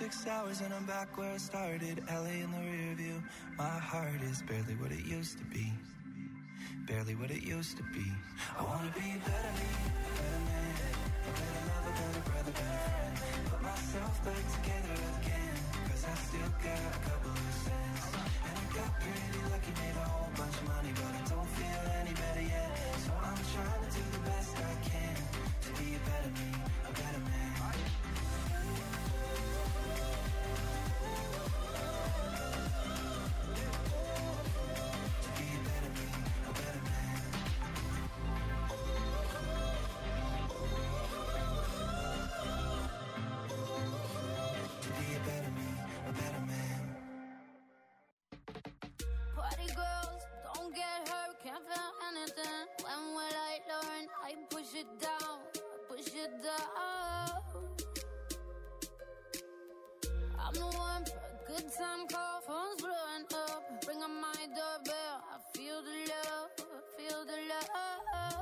6 hours and I'm back where I started. LA in the rear view. My heart is barely what it used to be. Barely what it used to be. I wanna be a better me, a better man, a better lover, better brother, better friend. Put myself back together again, cause I still got a couple of cents. And I got pretty lucky, made a whole bunch of money, but I don't feel any better yet. So I'm trying to do the best I can to be a better me, a better man. I'm the one for a good time call, phone's blowing up. Ring on my doorbell, I feel the love, I feel the love.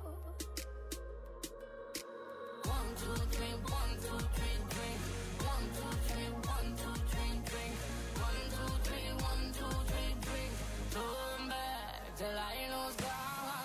1, 2, 3, 1, 2, 3, drink. 1, 2, 3, 1, 2, 3, drink. 1, 2, 3, 1, 2, 3, drink. Turn back till I lose God.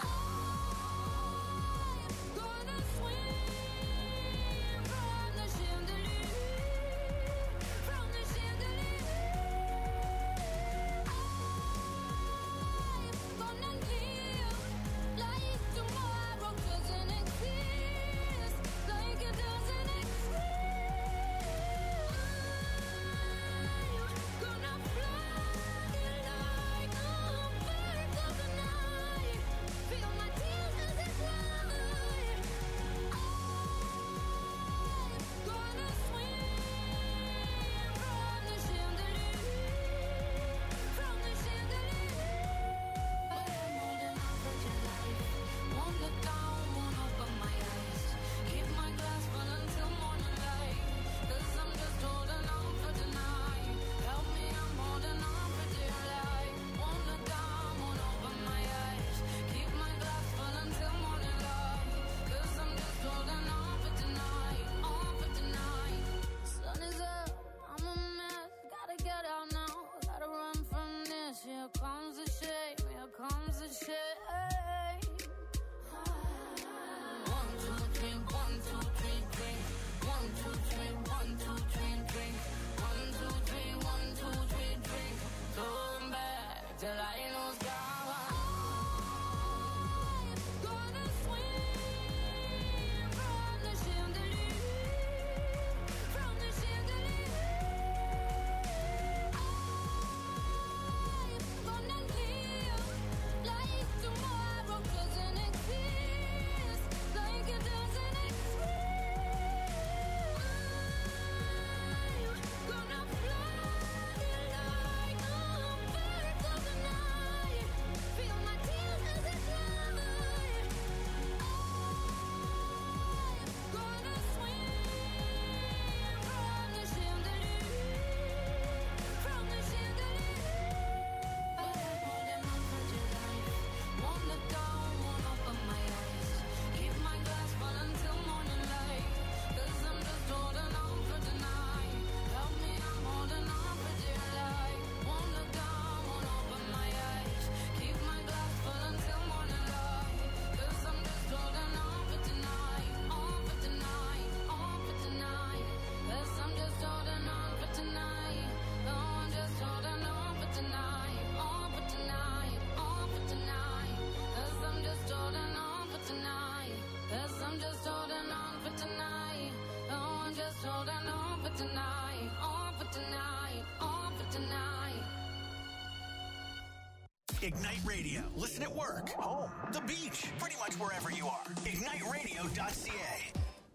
Ignite Radio. Listen at work, home, the beach, pretty much wherever you are. IgniteRadio.ca.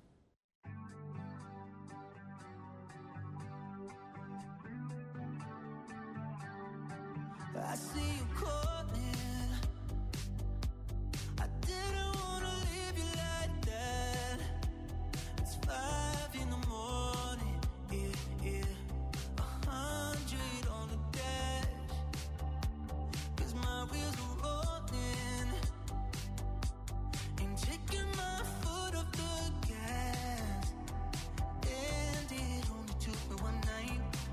I see you calling. I didn't wanna leave you like that. It's 5 in the morning, yeah. 100 on the dash, 'cause my wheels are rolling. Ain't taking my foot off the gas. And it only took me one night.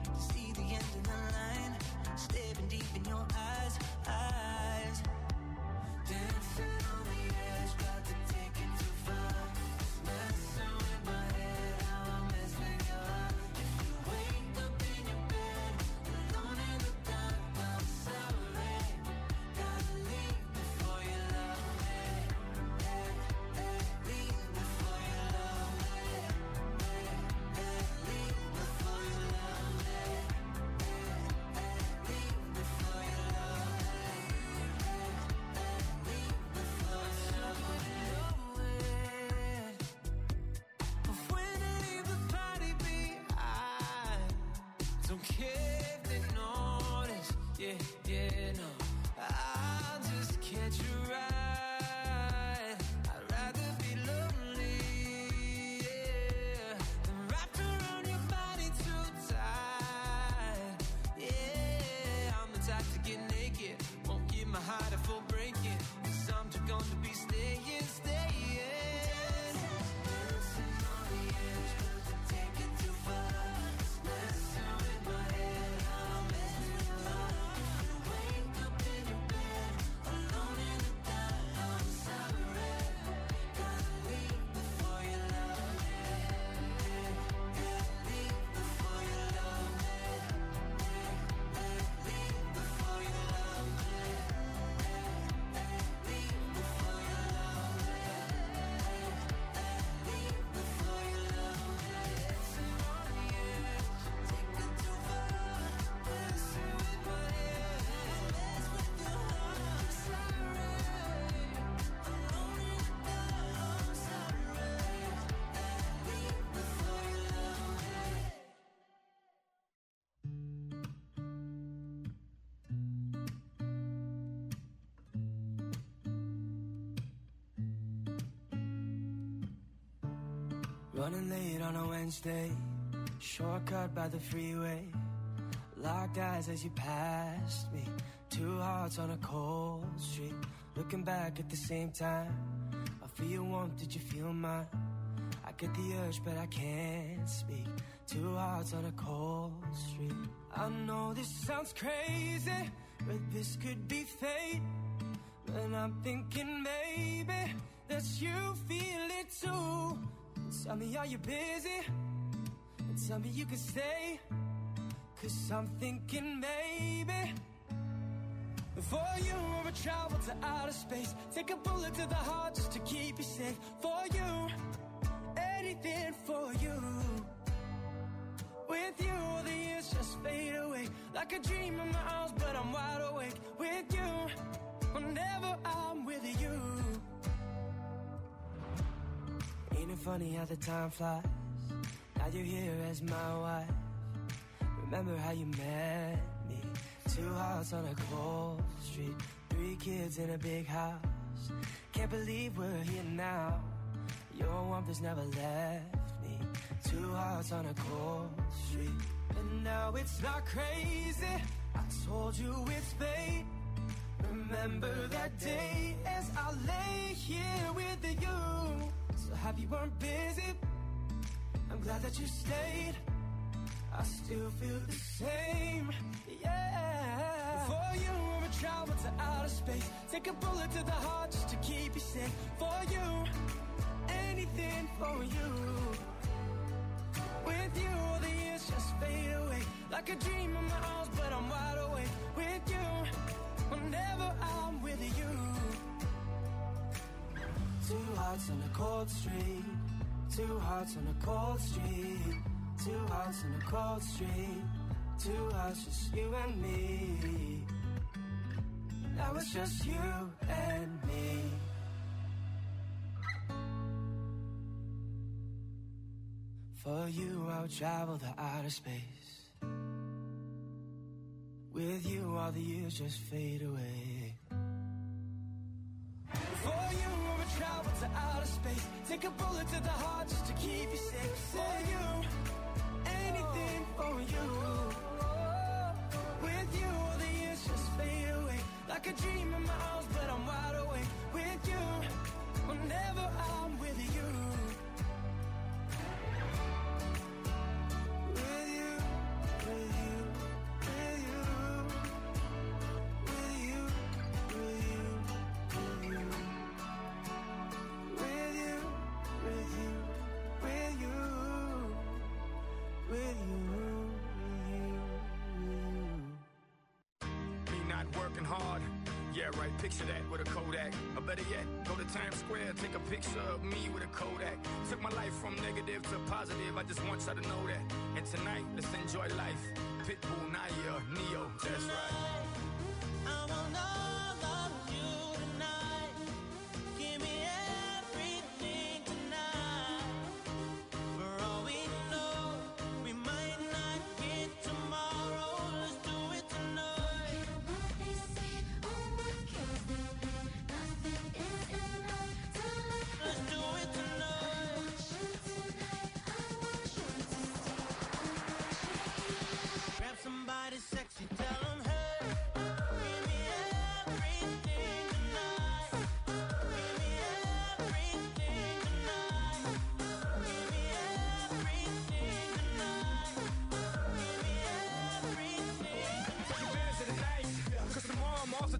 yeah, yeah, no. I'll just catch a ride. I'd rather be lonely, yeah, than wrapped around your body too tight. Yeah, I'm the type to get naked, won't give my heart a full breaking, 'cause I'm too gone to be staying. Dancing on the edge, but take it too far. Messing with my head, I'm messing with love. If you wake up in your bed, alone in the dark, I'm sorry. Gotta leave before you love me. Gotta leave before you love me. Leave before you love me. Leave before you love me. Leave before you love me. Dancing on the edge, take it too far. Messing with my head, mess with your heart. I'm sorry. Alone in the dark, I'm sorry. Leave before you love me. Running late on a Wednesday, shortcut by the freeway. Locked eyes as you passed me, two hearts on a cold street. Looking back at the same time, I feel your warmth, did you feel mine? I get the urge but I can't speak, two hearts on a cold street. I know this sounds crazy, but this could be fate. And I'm thinking maybe that you feel it too. Tell me, are you busy? And tell me you can stay, 'cause I'm thinking maybe for you I would travel to outer space, take a bullet to the heart just to keep you safe. For you, anything for you. With you, all the years just fade away, like a dream in my arms, but I'm wide awake. With you, whenever I'm with you. Ain't it funny how the time flies? Now you're here as my wife. Remember how you met me? Two hearts on a cold street, 3 kids in a big house. Can't believe we're here now. Your warmth has never left me. Two hearts on a cold street. And now it's not crazy, I told you it's fate. Remember that day as I lay here with you. So happy you weren't busy, I'm glad that you stayed. I still feel the same, yeah. For you, I would travel to outer space, take a bullet to the heart just to keep you safe. For you, anything for you. With you, all the years just fade away, like a dream in my arms, but I'm wide awake. With you, whenever I'm with you. Two hearts on a cold street, two hearts on a cold street, two hearts on a cold street, two hearts, just you and me. Now it's just you and me. For you, I'll travel to outer space. With you, all the years just fade away. For you, I would travel to outer space, take a bullet to the heart just to keep you safe. For you, anything for you. With you, all the years just fade away, like a dream in my arms, but I'm wide awake. With you, whenever I'm with you. With you, with you, with you, with you, with you, with you, with you, with you, with you, with you, Me not working hard. Yeah, right, picture that with a Kodak. Or better yet, go to Times Square, take a picture of me with a Kodak. Took my life from negative to positive, I just want y'all to know that. And tonight, let's enjoy life. Pitbull, Naya, Neo, that's right. I want all of you tonight. Give me everything tonight. For all we know, we might not get tomorrow. Let's do it tonight.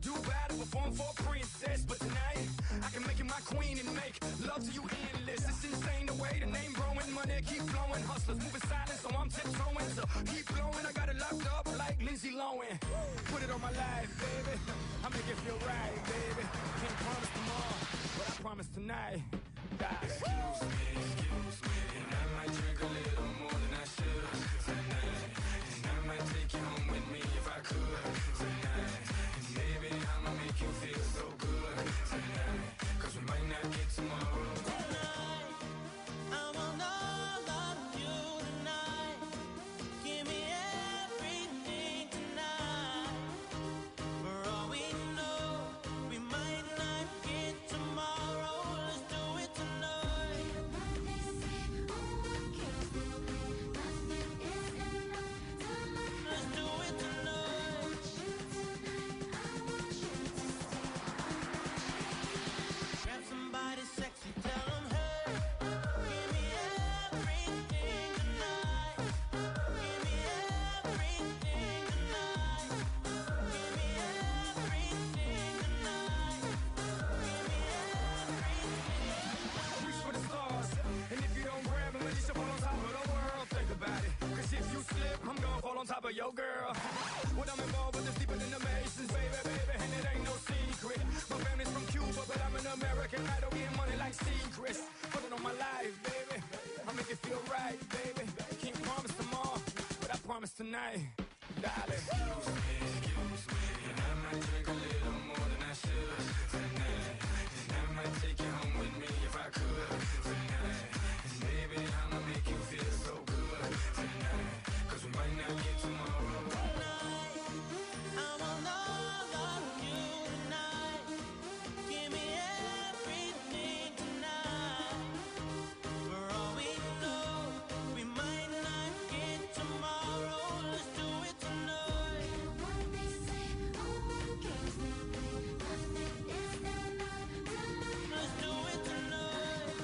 do battle, perform for a princess. But tonight, I can make you my queen and make love to you endless. It's insane the way the name growing, money keep flowing. Hustlers moving silent, so I'm tiptoeing. So keep blowing, I got it locked up like Lindsay Lohan. Put it on my life, baby. I make it feel right, baby. Can't promise tomorrow, but I promise tonight. Excuse me, and I might drink a little more than I should tonight. And I might take you home with me if I could tonight. And baby, I'ma make you feel so good tonight. Cause we might not get tomorrow. Tonight, I want all of you tonight. Give me everything tonight. For all we know, we might not get tomorrow. Let's do it tonight. Let's do it tonight. Grab somebody sexy, tell them, hey, give me everything tonight. Give me everything tonight. Give me everything tonight. Give me everything. Reach for the stars, and if you don't grab them, at least you fall on top of the world. Think about it, cause if you slip, I'm gonna fall on top of your girl. What I'm involved with is deeper than the Masons, baby, and it ain't no secret. My family's from Cuba, but I'm an American. I don't get money like secrets. Put it on my life, baby. I make it feel right, baby. Can't promise tomorrow, but I promise tonight, darling. Excuse me, and I might drink a little more than I should tonight. And I might take you home with me if I could tonight. And baby, I'ma make you feel so good tonight. Cause we might not get tomorrow. Tonight, I want all of you tonight. Give me everything tonight. For all we know, we might not get tomorrow. Let's do it tonight. Let's do it tonight.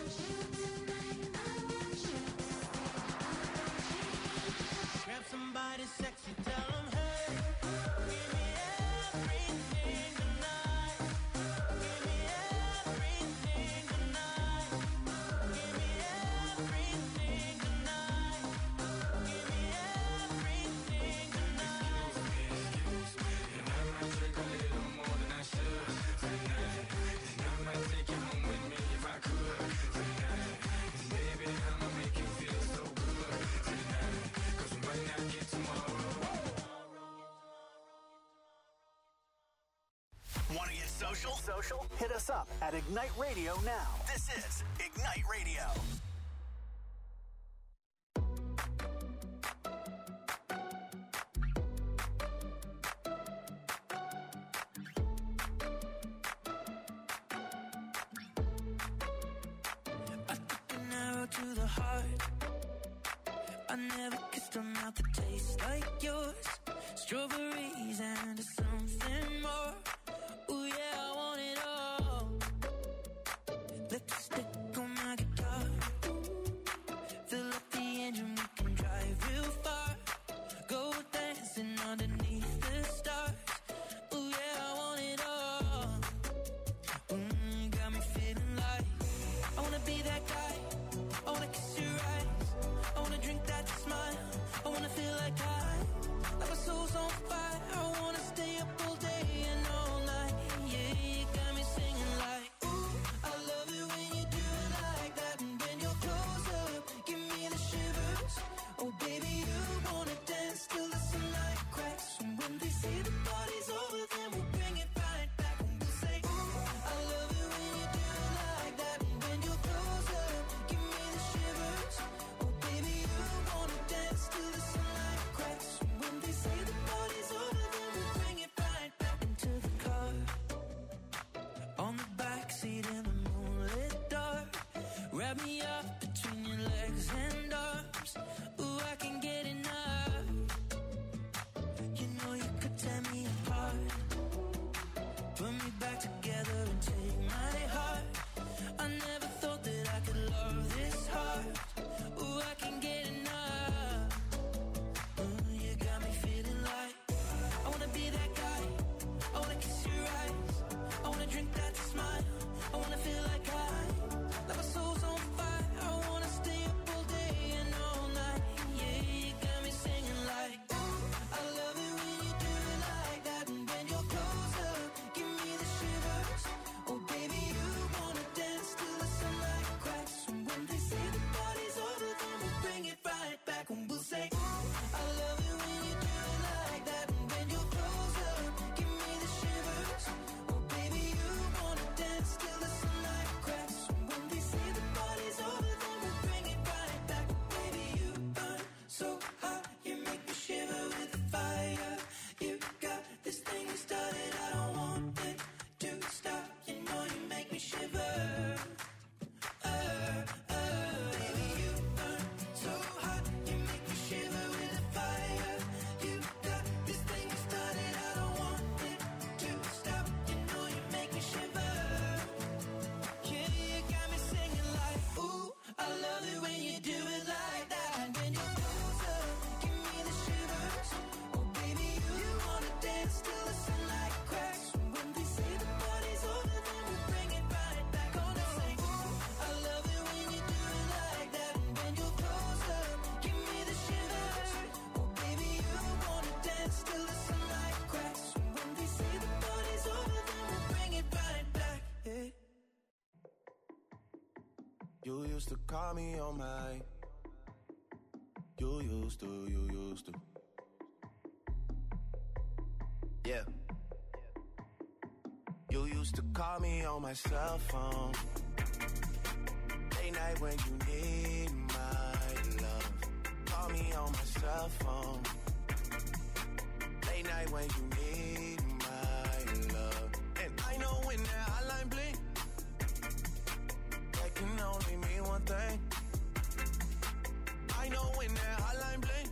Grab somebody sexy, tell them, hey, give me everything tonight. Give me everything tonight. Give me everything tonight. Give me everything tonight. Excuse me, and I might drink a little more than I should tonight. And I might take you home with me if I could tonight. And baby, I'ma make you feel so good tonight. Cause we might not get tomorrow. Want to get social? Hit us up at Ignite Radio now. This is Ignite Radio. An arrow to the heart. I never kissed a mouth that tastes like yours. Strawberries and something more. Ooh yeah, I want it all. Lipstick on my guitar. Fill up the engine, we can drive real far. Go dancing underneath the stars. Ooh yeah, I want it all. Got me feeling like I wanna be that guy. I wanna kiss your eyes. I wanna drink that smile. I wanna feel like my soul's on fire. I wanna stay up all day and all night. Yeah, you got me singing like, ooh, I love it when you do it like that. And when you're close up, give me the shivers. Oh baby, you wanna dance till the sunlight cracks. And when they say the party's over, then we'll bring it right back. And we'll say, ooh, I love it when you do it like that. And when you're close up, give me the shivers. Oh baby, you wanna dance till the sunlight cracks. And when they say the party's over, then we'll bring it right back into the car. On the backseat in the moonlit dark. Wrap me up between your legs and arms. Ooh, I can get enough. You know you could tear me apart. Put me back together and take my heart. I never thought that I could love this hard. Ooh, I can get enough. You got me feeling like I wanna be that guy. I wanna kiss your You used to call me on my. You used to. Yeah. You used to call me on my cell phone. Late night when you need my love. Call me on my cell phone. Late night when you need my love. And I know when that hotline blink, that can only mean one thing. I know when that hotline blink,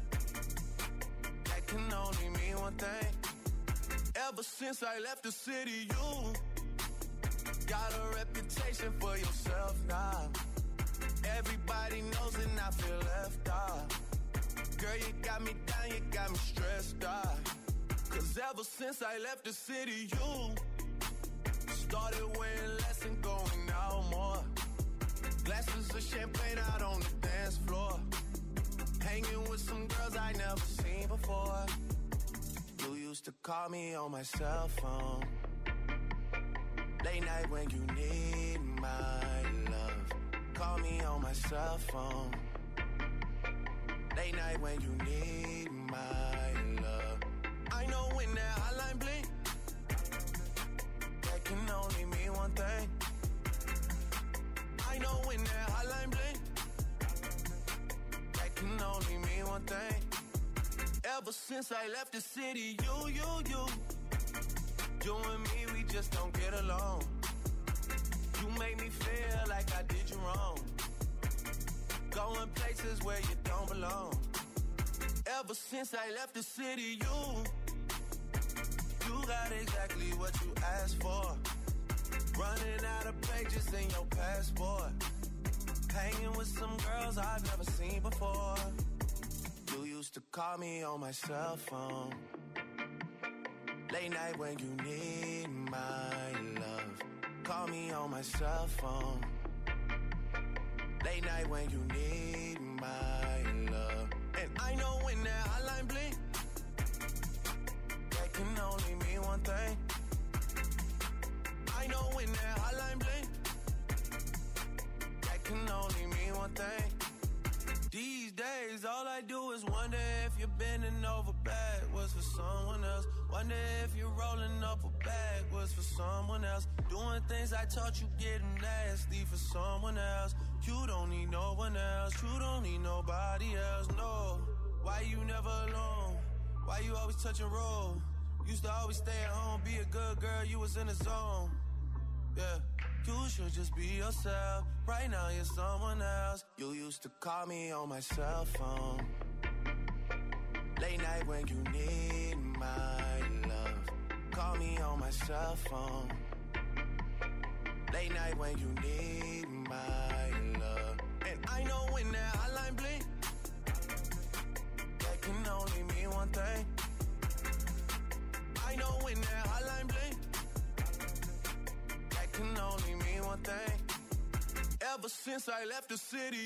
that can only mean one thing. Ever since I left the city, you got a reputation for yourself now. Everybody knows and I feel left out. Girl, you got me down, you got me stressed out. Cause ever since I left the city, you started wearing less and going out more. Glasses of champagne out on the dance floor. Hanging with some girls I never seen before. You used to call me on my cell phone. Late night when you need my love. Call me on my cell phone. Late night when you need my love. I know when that hotline blink, that can only mean one thing. I know when that hotline blink, that can only mean one thing. Ever since I left the city, you and me, we just don't get along. You make me feel like I did you wrong. Going places where you don't belong. Ever since I left the city, you got exactly what you asked for. Running out of pages in your passport. Hanging with some girls I've never seen before. You used to call me on my cell phone. Late night when you need my love. Call me on my cell phone. Late night when you need my love. And I know when that hotline blink, that can only mean one thing. I know when that hotline blink, that can only mean one thing. These days, all I do is wonder if you're bending over backwards for someone else. Wonder if you're rolling up a backwards for someone else. Doing things I taught you getting nasty for someone else. You don't need no one else. You don't need nobody else, no. Why you never alone? Why you always touch and roll? Used to always stay at home, be a good girl, you was in the zone. Yeah, you should just be yourself. Right now you're someone else. You used to call me on my cell phone. Late night when you need my love. Call me on my cell phone. Late night when you need my love. And I know when that hotline blink, that can only mean one thing. I know when that hotline blink, that can only mean one thing. Ever since I left the city,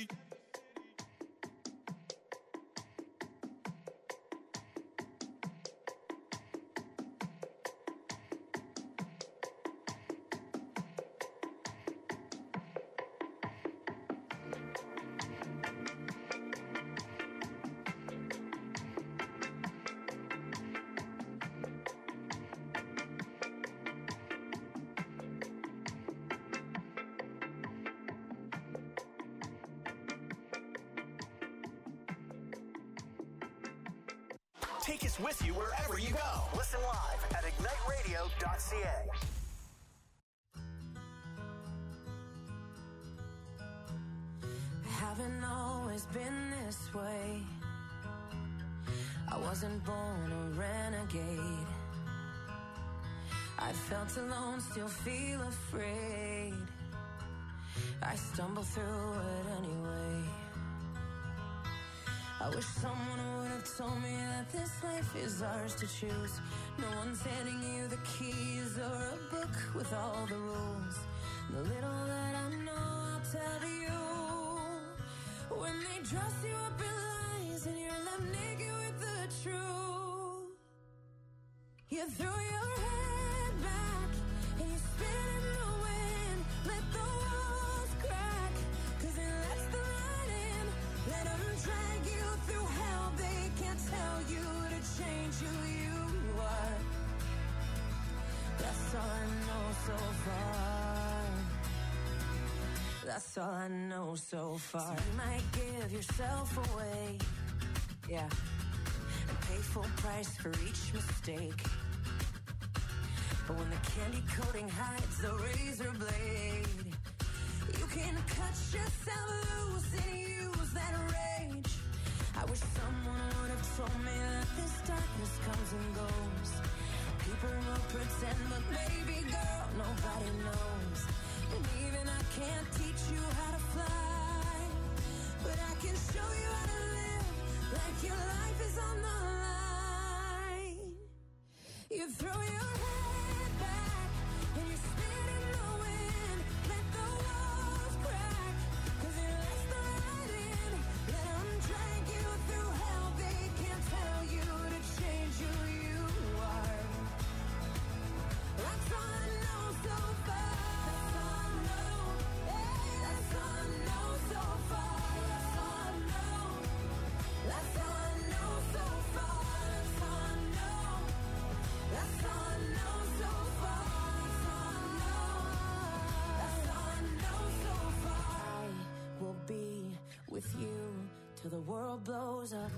Take us with you wherever you go. Listen live at igniteradio.ca. Haven't always been this way. I wasn't born a renegade. I felt alone, still feel afraid. I stumble through it anyway. I wish someone would have told me that this life is ours to choose. No one's handing you the keys or a book with all the rules. The little that I know, I'll tell you. When they dress you up in lies and you're left naked with the truth, you throw your head back and you spin in the wind. Let the walls crack change who you are. That's all I know so far. That's all I know so far. So you might give yourself away, yeah, and pay full price for each mistake. But when the candy coating hides the razor blade, you can cut yourself loose and use that rage. I wish someone would have told me that this darkness comes and goes. People will pretend, but baby girl, nobody knows. And even I can't teach you how to fly, but I can show you how to live like your life is on the line. You throw your head back and you spin in the wind. Let the walls crack, 'cause it lets the light in. Let them drag you through hell. They can't tell you to change who you are. That's all I know so far. That's all I know. Hey, that's all I know so far. That's all I know. That's all I know so far. That's all I know. That's all I know so far. That's all I know. That's all I know so far. I will be with you till the world blows up.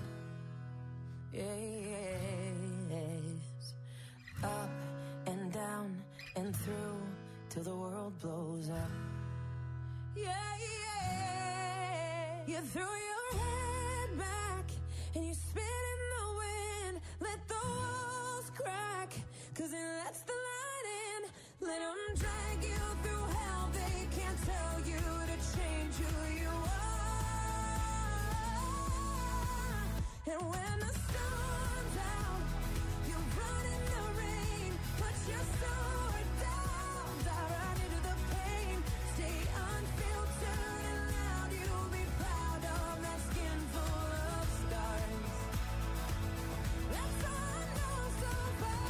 Yes. Up and down and through till the world blows up. Yeah, yeah. You throw your head back and you spin in the wind. Let the walls crack, 'cause it lets the light in. Let them drag you through hell. They can't tell you to change who you are. And when the sun's out, you run in the rain. Put your sword down, dive right into the pain. Stay unfiltered and loud. You'll be proud of that skin full of scars. That's all I know so far.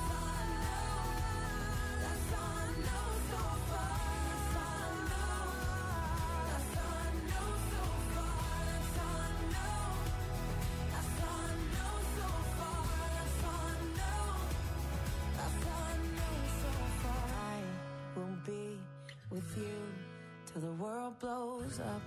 That's all I know. That's all I know so far. That's all I know. That's all I know so far. That's all I know. That's all I know so far. That's all I know. That's all I know so far. I will be with you till the world blows up.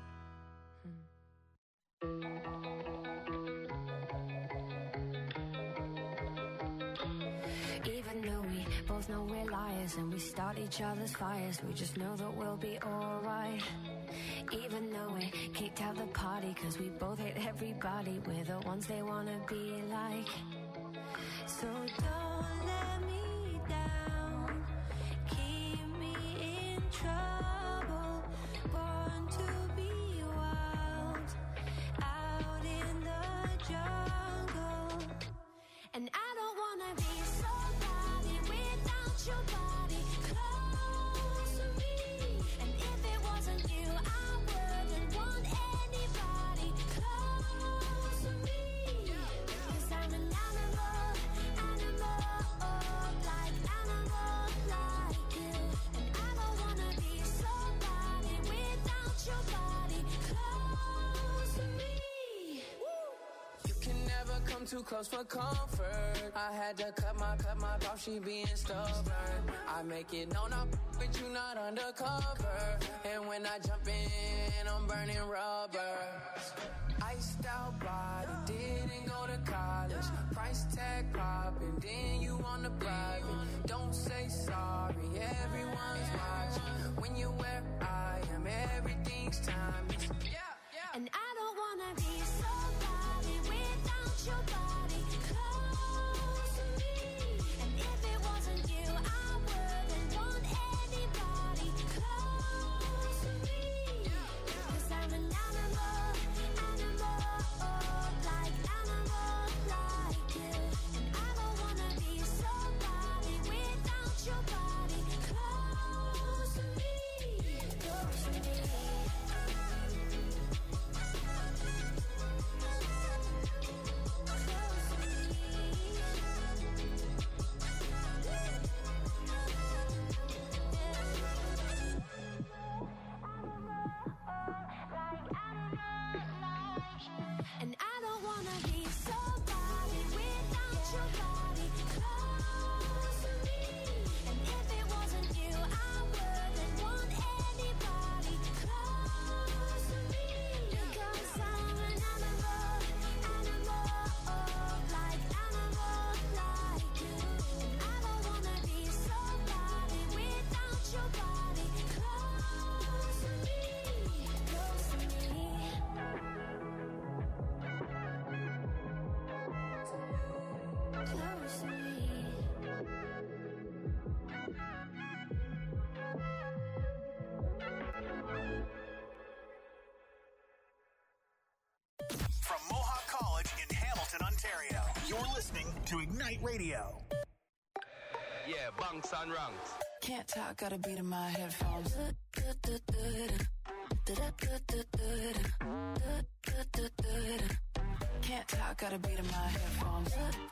Even though we both know we're liars and we start each other's fires, we just know that we'll be alright. Even though we kicked out the party 'cause we both hate everybody, we're the ones they wanna be like. So don't let me down, keep me in trouble, born to be wild, out in the jungle. And I don't wanna be somebody without your body close to me. And if it wasn't you, I wouldn't want anybody close to me. 'Cause I'm an animal, like animal like you. And I don't wanna be somebody without your body close to me. You can never come too close for comfort. I had to cut my off, she being stubborn. I make it known I'm with you, not undercover. And when I jump in, I'm burning rubber. Iced out body, didn't go to college. Price tag popping, then you on the private. Don't say sorry, everyone's watching. When you're where I am, everything's timeless. And I don't wanna be somebody without your body close to me. And if it wasn't you, I wouldn't want anybody close to me. 'Cause I'm an animal, like animal like you. And I don't wanna be somebody without your body close to me. Close to me. And I don't wanna be somebody with somebody close to me. And if it wasn't you, I wouldn't want anybody close to me. Because I'm an animal, like you. I don't wanna be somebody without your body close to me, close to me. Close to me. From Mohawk College in Hamilton, Ontario, you're listening to Ignite Radio. Yeah, bunks and ranks. Can't talk, gotta beat in my headphones. Can't talk, gotta beat in my headphones.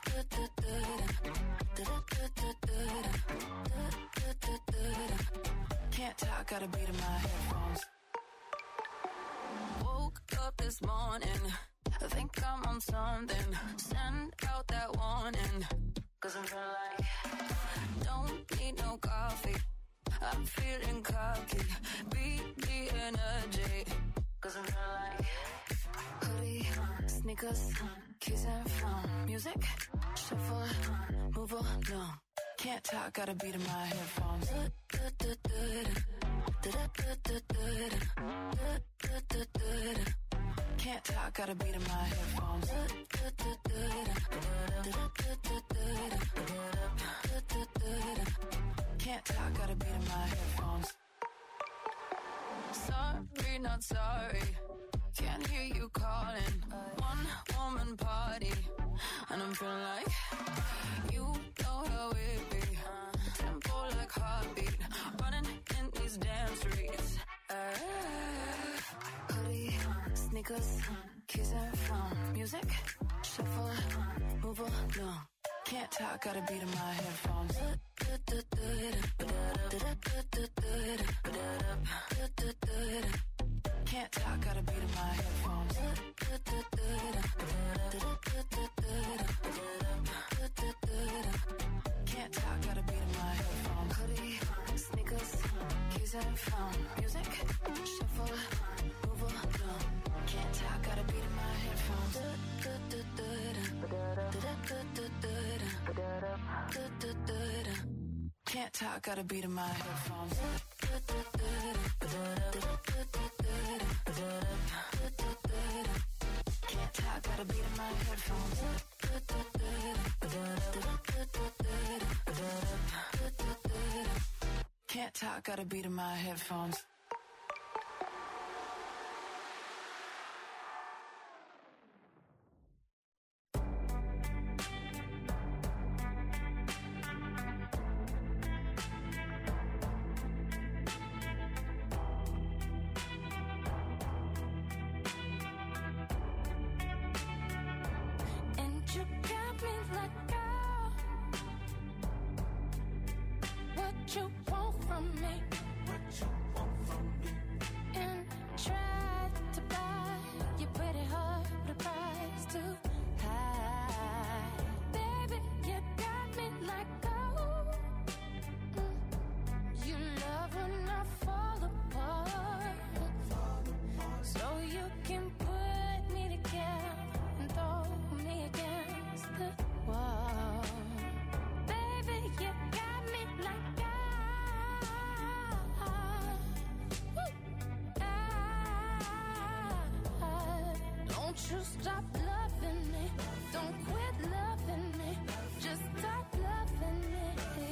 Can't talk, gotta beat in my headphones. Woke up this morning, I think I'm on something. Send out that warning, 'cause I'm feeling like don't need no coffee. I'm feeling cocky, beat the energy, 'cause I'm feeling like hoodie, sneakers, keys and phone, music, shuffle, move along. Can't talk, gotta beat in my headphones. Can't talk, gotta beat in my headphones. Can't talk, gotta beat in my headphones. Sorry, not sorry. Can't hear you calling. One woman party, and I'm feeling like you know how it be. Tempo like heartbeat, running in these damn streets. Hoodie, sneakers, keys and phone, music, shuffle, move along. Can't talk, gotta beat in my headphones. Can't talk, gotta beat in my headphones. Can't talk, gotta beat in my headphones. Hoodie, sneakers, keys and phone, music, shuffle, move along. Can't talk, gotta beat in my headphones. Can't talk, gotta beat in my headphones. Can't talk, gotta beat in my headphones. Can't talk, gotta beat in my headphones. And you got me like, girl, what you want from me? And tried to buy your pretty heart, but the price too high. Baby, you got me like, you love when I fall apart, so you can put me together and throw me against the wall. Baby, you got me like, don't you stop loving me, don't quit loving me, just stop loving me.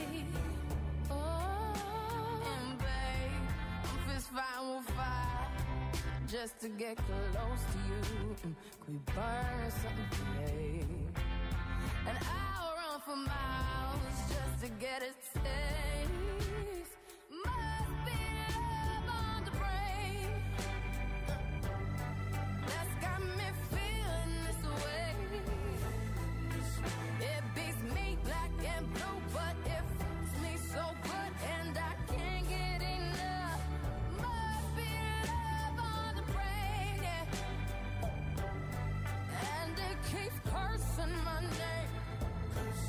Oh, And babe, I'm fist fighting with fire just to get close to you. Could we burn something today? And I'll run for miles just to get a taste. Must be love on the brain that's got me feeling this way. It beats me black and blue, but it fits me so good, and I can't get enough. Must be love on the brain, yeah. And it keeps cursing my name.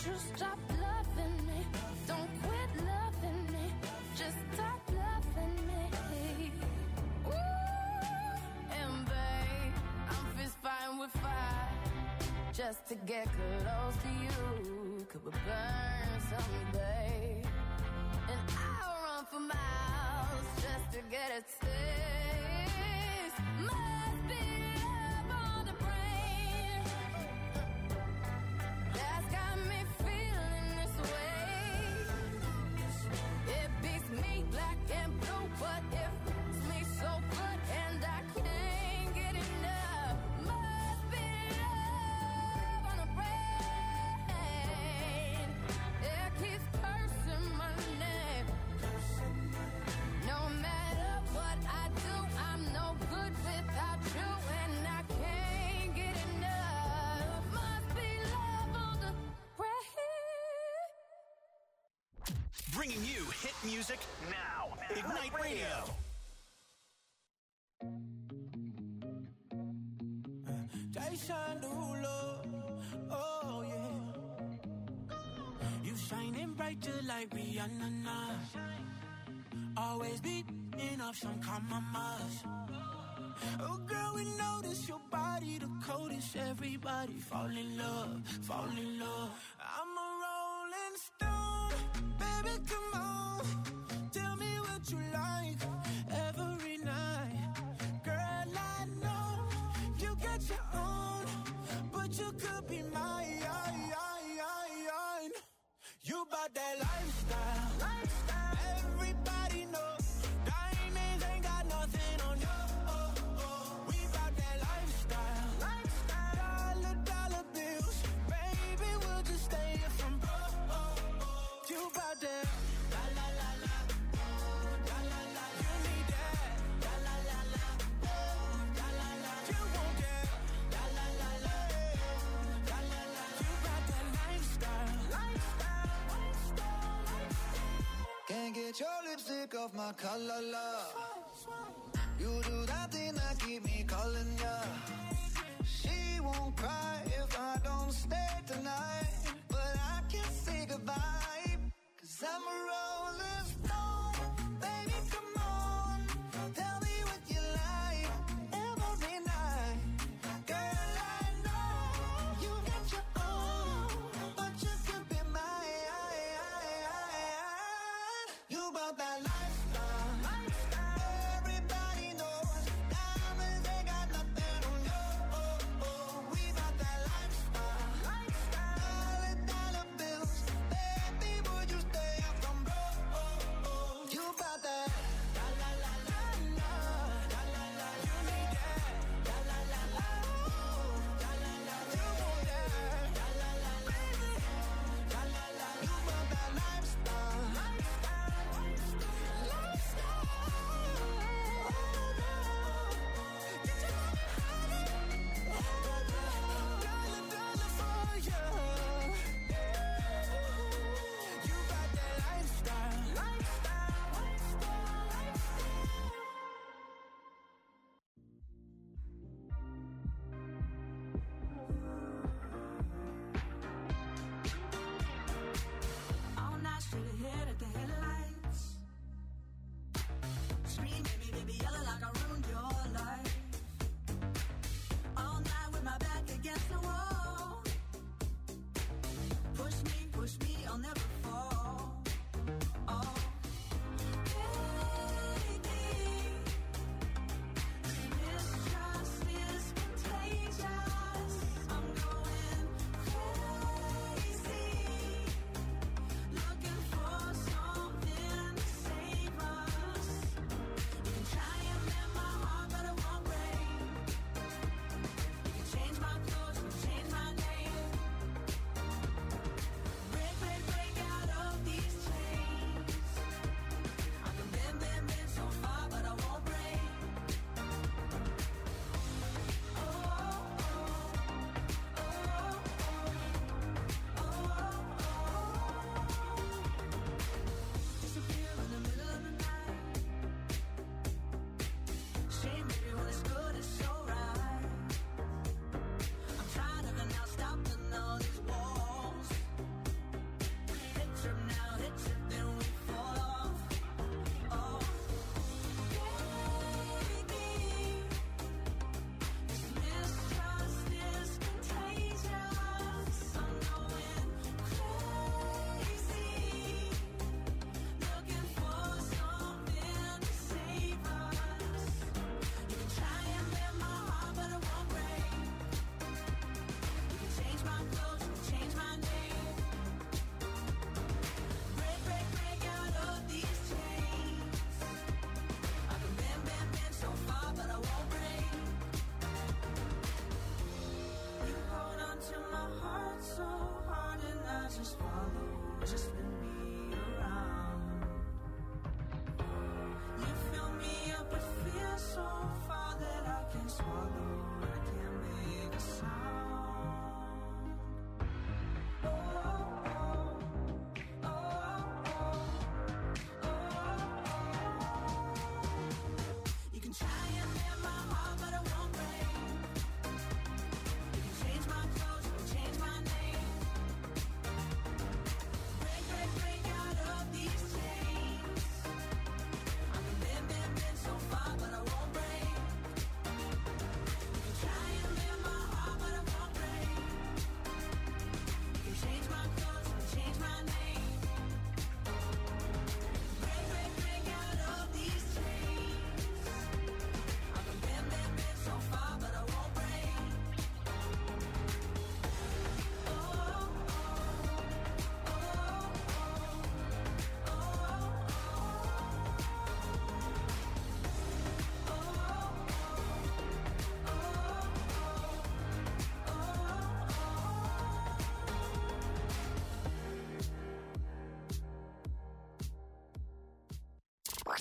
you stop loving me? Don't quit loving me. Just stop loving me. Ooh, and babe, I'm fist fighting with fire just to get close to you. Could we burn someday? And I'll run for miles just to get a taste. Must be love on the brain that's got me feeling this way. It beats me black and blue, but it feels me so good and I can't get enough. Must be love on the brain. It keeps cursing my name. No matter what I do, I'm no good without you, and I can't get enough. Must be love on the brain. Bringing you hit music now. Ignite Radio. Jason Derulo, oh yeah. You shining bright just like Rihanna now. Always beating up some compromise. Oh girl, we notice your body the coldest. Everybody fall in love, fall in love. I'm a rolling stone, baby, come on. Tell me what you like every night. Girl, I know you got your own, but you could be mine. You bout that lifestyle. Everybody knows diamonds ain't got nothing on you. We bout that lifestyle. Dollar bills, baby, we'll just stay here from broke. You bout that la la la la, la la la. You need that la la la la, la la la. You want that la la la la, la la la. You bout that lifestyle. Can't get your lipstick off my collar, love. You do that thing that keep me calling ya. She won't cry if I don't stay tonight, but I can't say goodbye, 'cause I'm a rolling stone. Baby, come on, tell me what you like every night. Girl, I know you got your own, but you could be mine. You about that lifestyle. Everybody knows diamonds ain't got nothing on you. We about that lifestyle. Dollar bills, baby, would you stay up from broke? You about that la la la la la, la la la. You need that la la la la, la la la. You want that la la la, baby, la la la. You about that lifestyle. All night, straight ahead at the headlights. Scream, baby, baby, yelling like I ruined your life. All night with my back against the wall. Push me, I'll never fall. Oh, baby, mistrust is contagious. I'm going crazy. Looking for something to save us.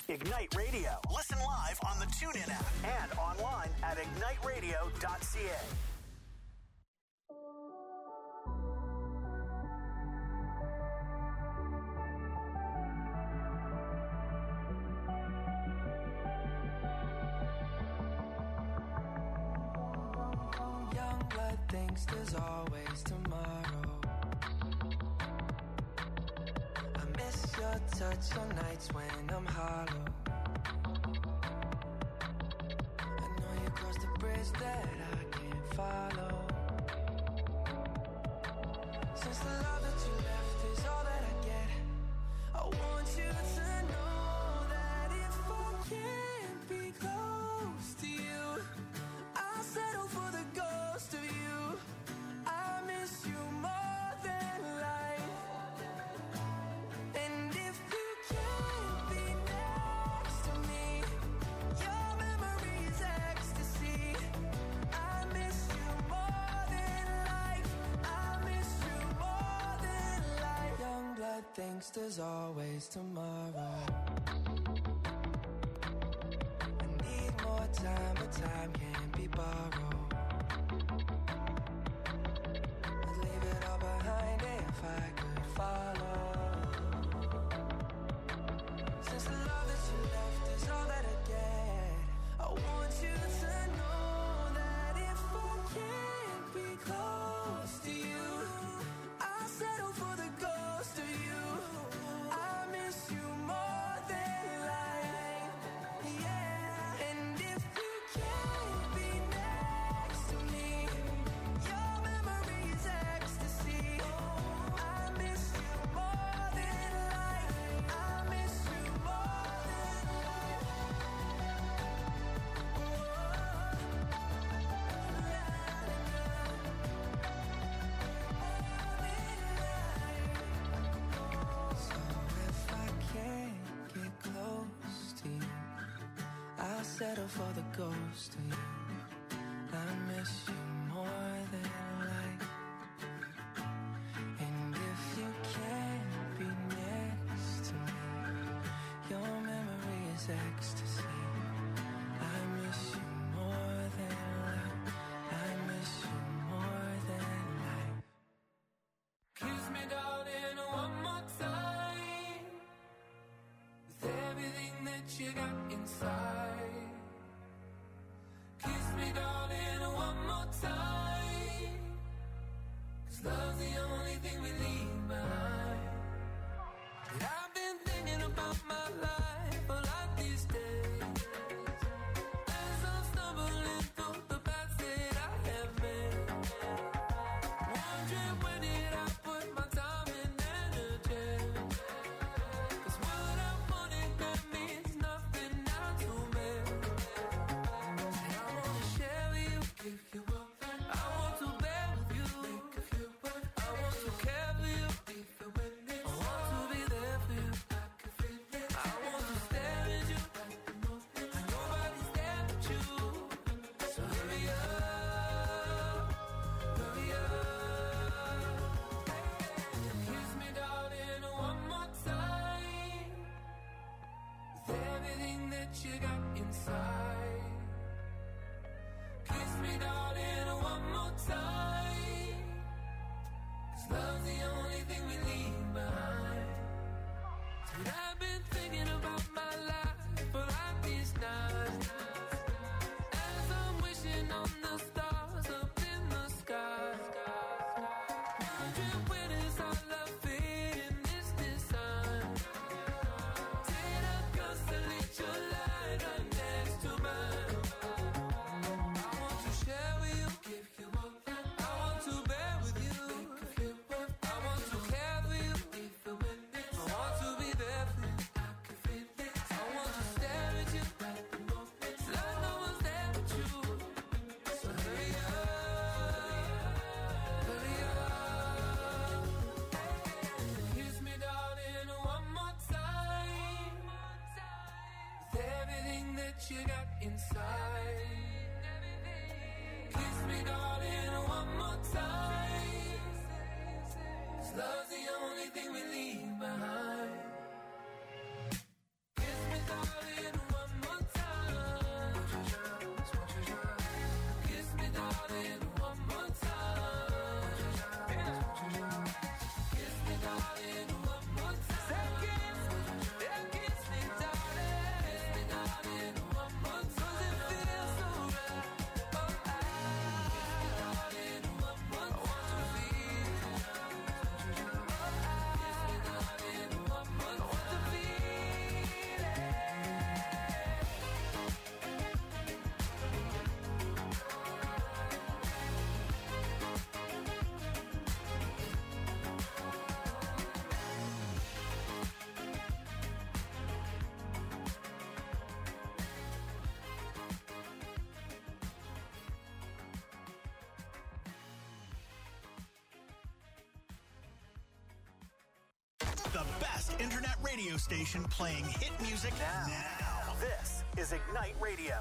Ignite Radio. Listen live on the TuneIn app and online at igniteradio.ca. Young blood thinks there's always tomorrow. I miss your touch on nights when I'm hollow. I know you crossed the bridge that I can't follow. Since the love that you left is all that I get, I want you to know that if I can't be close to you, I'll settle for the ghost of you. I miss you more than life. And if you can't be next to me, your memory is ecstasy. I miss you more than life. I miss you more than life. Young blood thinks there's always tomorrow. I need more time, but time can't be borrowed. I'd leave it all behind if I could follow. Since the love that you left is all that I get, I want you to know that if I can't be close to you, I'll settle for the ghost of you. I miss you more than life. Yeah. And if you can't be next to me, your memory is ecstasy. I miss you more than life. I miss you more than life. So if I can't get close to you, I'll settle for the ghost of you. I miss you more than life. And if you can't be next to me, your memory is ecstasy. I miss you more than life. I miss you more than life. Kiss me, darling, one more time. With everything that you got inside. Kiss me, darling, one more time. 'Cause love's the only thing we leave behind. And I've been thinking about my life a lot these days. As I'm stumbling through the paths that I have made. Wondering where did I put my time and energy? 'Cause what I wanted, that means nothing now to me. And I wanna share with you, give you up. I want to bear with you, I want to care for you, I want to be there for you. I want to stare at you, and nobody's there but you. So hurry up, hurry up. Kiss me, darling, one more time. With everything that you got inside. Kiss me, darling, one more time. 'Cause love's the only thing we leave behind. And I've been thinking about my life for like these nights. As I'm wishing on the stars up in the sky. Wondering where does our love fit in this design? Did I constellate your light right next to mine? I want to share with you, give you up. I want to bear with you, I want to care for you, I want to be there for you. I want to stare at you, like no one's there but you. So hurry up, hurry up. Kiss me, darling, one more time. With everything that you got inside. Kiss me, darling, one more time. 'Cause love's the only thing we leave behind. Kiss me, darling. internet radio station playing hit music now. This is Ignite Radio.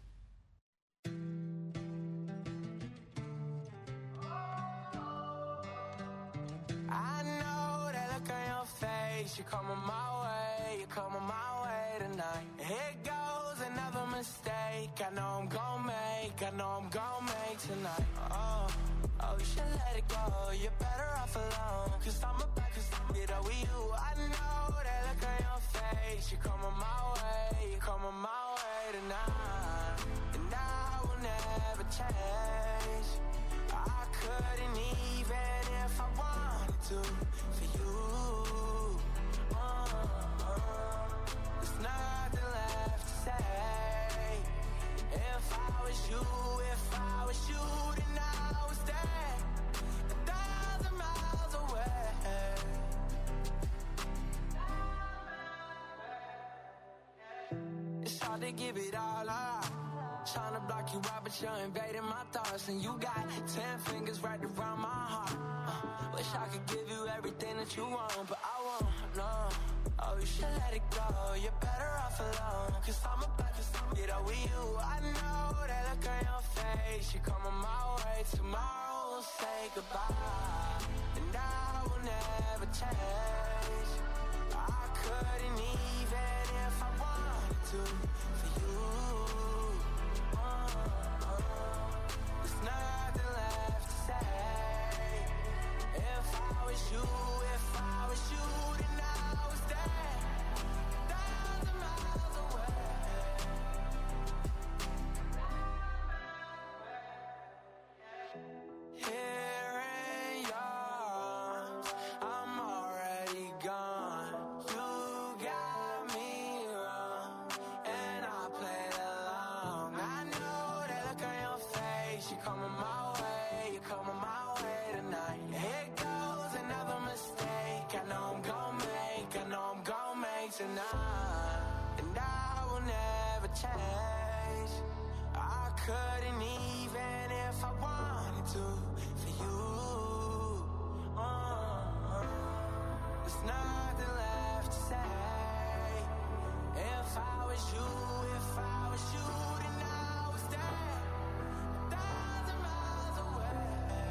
I know that look on your face. You're coming my way, you're coming my way tonight. Here goes another mistake. I know I'm gon' make, I know I'm gon' make tonight. Oh, you should let it go. You're better off alone. Cause I'm about to get over you. I know that look on your face. You're coming my way, you're coming my way tonight. And I will never change. I couldn't even if I wanted to for you. There's nothing left to say. If I was you, then I was there 1,000 miles away. It's hard to give it all up. Trying to block you out, but you're invading my thoughts. And you got 10 fingers right around my heart. Wish I could give you everything that you want, but I won't, no. Oh, you should let it go. You're better off alone. Cause I'm about to get over you. I know that look on your face. You're coming my way. Tomorrow we'll say goodbye. And I will never change. I couldn't even if I wanted to for you. There's nothing left to say. If I was you, then I was there 1,000 miles away. Here in your arms, I'm already gone. You got me wrong, and I played along. I know that look on your face. You're coming my way, you're coming my way tonight. Here goes another mistake. I know I'm gon' make tonight. And I will never change. I couldn't even if I wanted to for you. There's nothing left to say. If I was you, then I was there 1,000 miles away.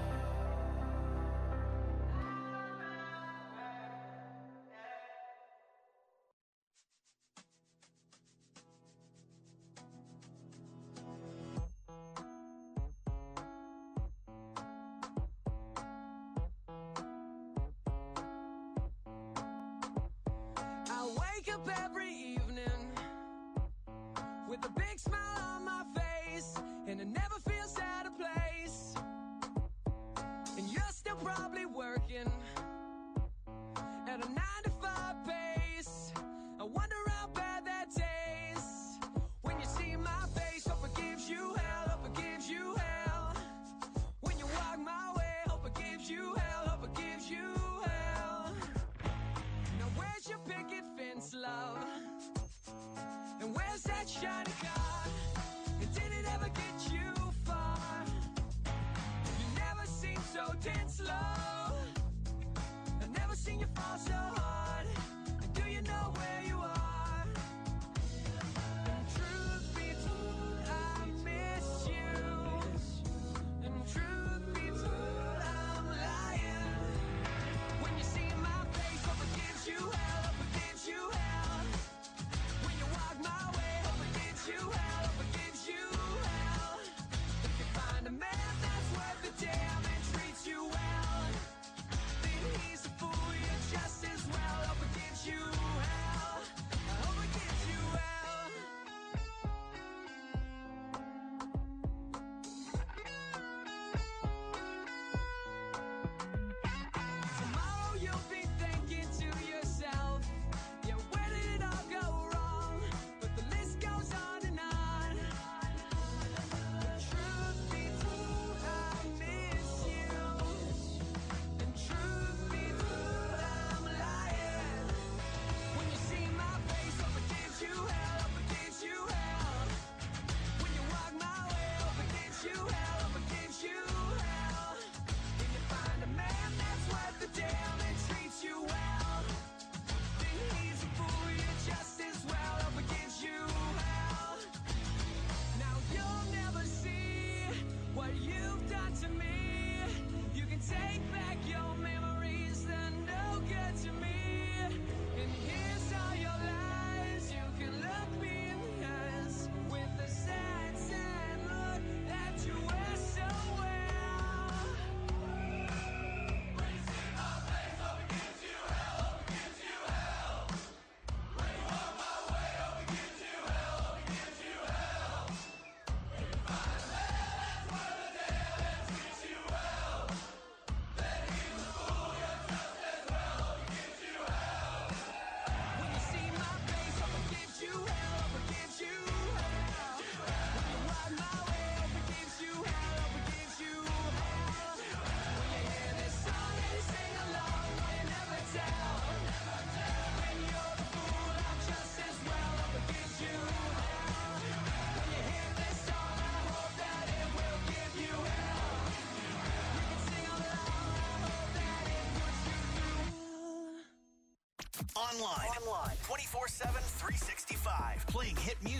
I wake up every evening with a big smile on my face, and it never feels out of place. And you're still probably working at a 9-to-5 pace. I wonder how bad that tastes when you see my face. Hope it gives you hell, hope it gives you hell. When you walk my way, hope it gives you hell, hope it gives you hell. Now where's your picket fence, love? And where's that shiny car? And did it ever get you far? You never seem so dead slow. I've never seen you fall so hard. And do you know where you are? And truth be told, I miss you. And truth be told, I'm lying. When you see my face, hope it gives you hell, hope it gives you hell. When you walk my way, hope it gives you hell, hope it gives you hell. If you find a man that's worth the damn and treats you well, then he's a fool, you're just as well.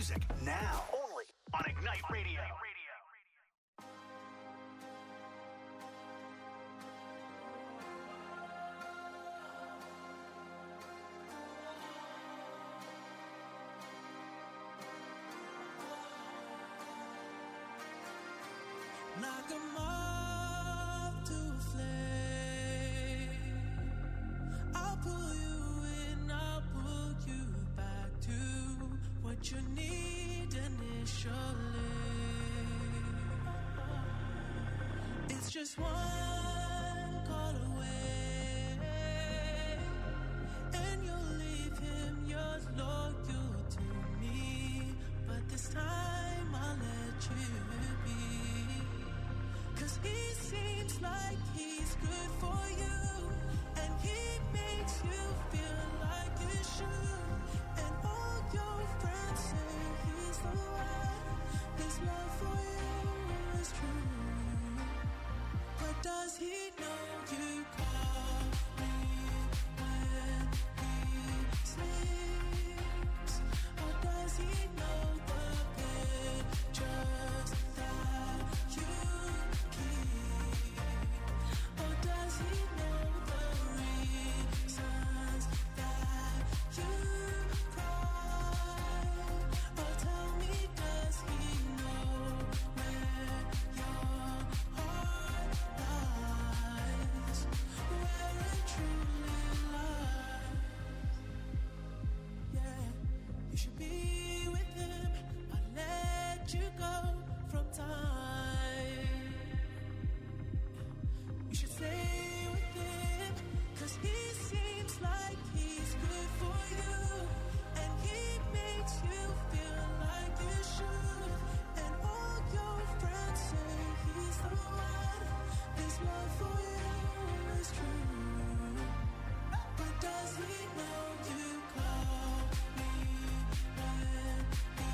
music now, only on Ignite Radio. Like a moth to a flame, I'll pull you in, I'll pull you back to what you need initially. It's just one call away, and you'll leave him yours loyal to me. But this time I'll let you be. 'Cause he seems like he's good for you, and he makes you feel like you should. And all your friends say he's the one. His love for you is true. But does he know you call me when he sleeps? Or does he know the pictures that you keep? Or does he know the reasons that you cry? Or tell me, does he know where your heart lies? Where it truly lies? Yeah, you should be with him, but let you go from time. You should stay with him, 'cause he seems like he's good for you, and he makes you feel like you should. And all your friends say he's the one. His love for you is true. But does he know you call me when he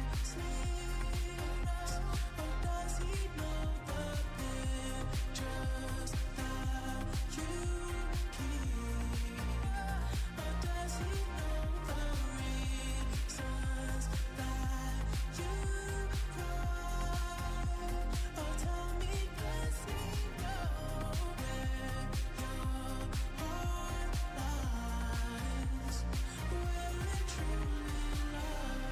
sleeps? Or does he know the pictures that you keep? Or does he know the reasons that you cry? Or tell me, does he know where your heart lies? Where it truly lies?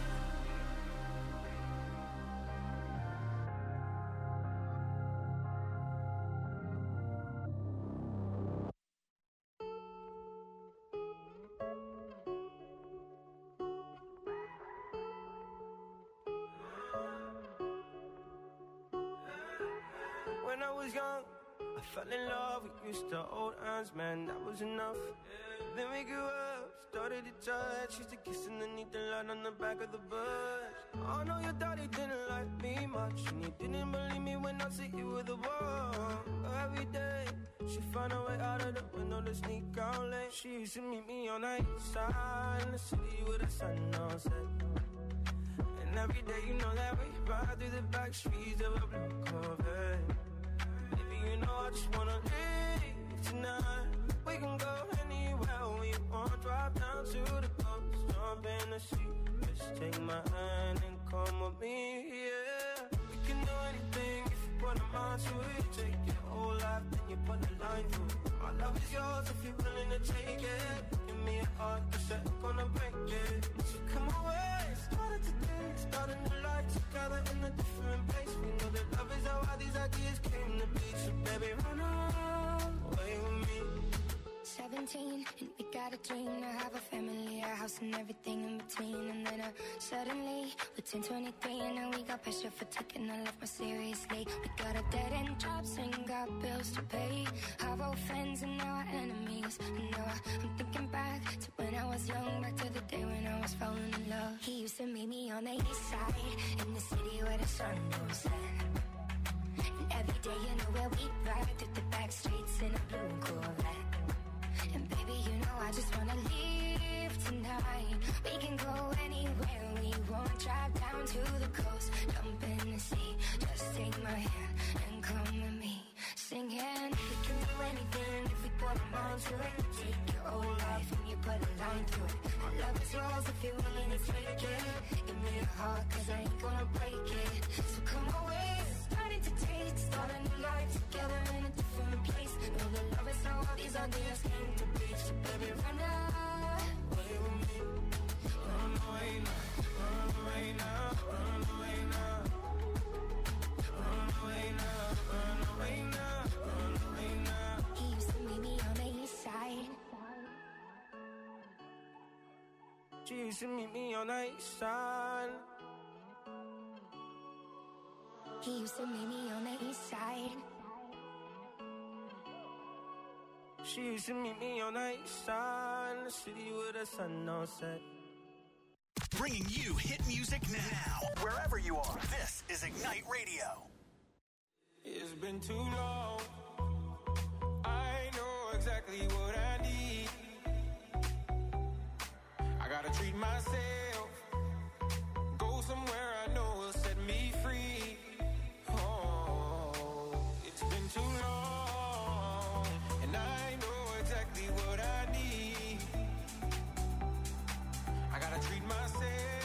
When I was young, I fell in love. We used to hold hands, man, that was enough. Then we grew up, started to touch. Used to kiss underneath the light on the back of the bus. Oh no, your daddy didn't like me much, and he didn't believe me when I said you were the one. Every day, she found a way out of the window to sneak out late. She used to meet me on the east side in the city with the sun on set. And every day, you know that we ride through the back streets of a blue Corvette. Baby, you know I just wanna leave tonight. We can go anywhere we want. Drive down to the coast, jump in the sea. Just take my hand and come with me, yeah. We can do anything if you put a mind to it. Take your whole life, then you put a line through it. My love is yours if you're willing to take it. Give me a heart that's gonna break it. So come away, started today, start a new life together in a different place. We know that love is how all these ideas came to be. So baby, run away with me. 17, and we got a dream to have a family, a house and everything in between. And then suddenly, we're 10, 23, and now we got pressure for taking our life more seriously. We got a dead-end jobs and got bills to pay. Our old friends and now our enemies. And now I'm thinking back to when I was young, back to the day when I was falling in love. He used to meet me on the east side, in the city where the sun goes set. And every day, you know where we ride through the back streets in a blue Corvette. And baby, you know I just wanna leave tonight. We can go anywhere we want. Drive down to the coast, jump in the sea. Just take my hand and come with me. Singing, we can do anything if we put our mind to it. Take your whole life and you put a line through it. My love is yours if you're willing to take it. Give me a heart, cause I ain't gonna break it. So come away, starting to taste, start a new life together in a different place. Know that love is how all these ideas came to be. So baby, run away with me. Run away now, run away now, run away now. Run away now, run away now, run away now. He used to meet me on the east side. She used to meet me on the east side. He used to meet me on the east side. She used to meet me on the east side, in the city with the sun on set. Bringing you hit music now, wherever you are. This is Ignite Radio. It's been too long. I know exactly what I need. I gotta treat myself. Go somewhere I know will set me free. Oh, it's been too long. And I know exactly what I need. I gotta treat myself.